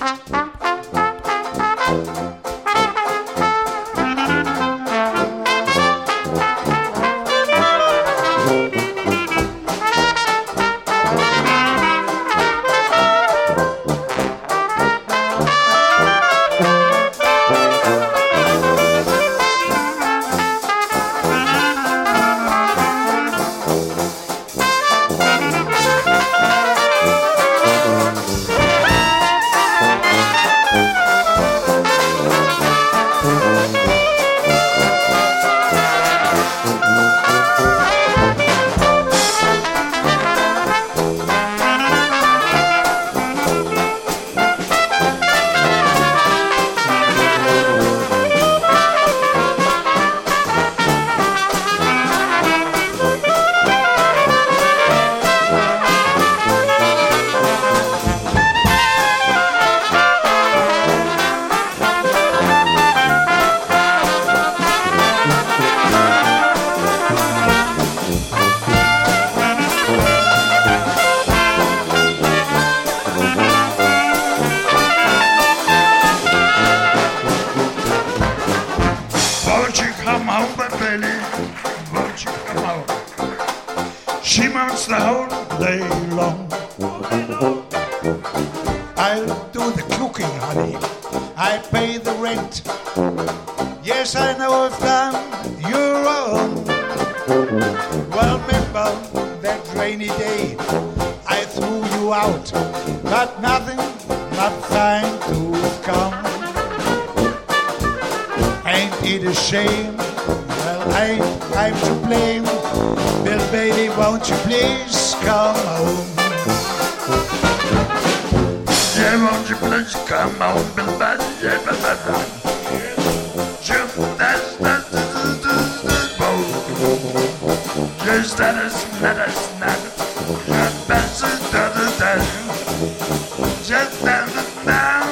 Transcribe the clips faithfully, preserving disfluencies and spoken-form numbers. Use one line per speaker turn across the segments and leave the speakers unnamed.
She mounts the whole day long. I'll do the cooking, honey. I pay the rent. Yes, I know I've done you wrong. Well, remember that rainy day I threw you out, but nothing but fine to come. Ain't it a shame? Well, I, I'm to blame. Bill baby, won't you please come home? Yeah, won't you please come home, Bill baby? Yeah, blah, blah, blah. Just that's that's the boat. Just that is that is that. Just that's that is that. Just that is that.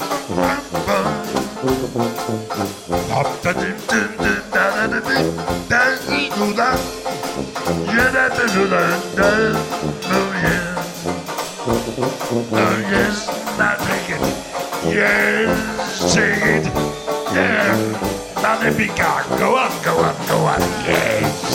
Up the dim dim dim da da dim da do da. Yeah, that do da da. Oh yeah. Oh yes, now take it. Yes, take it. Yeah. Now let me go. Go on, go on, go on. Yes.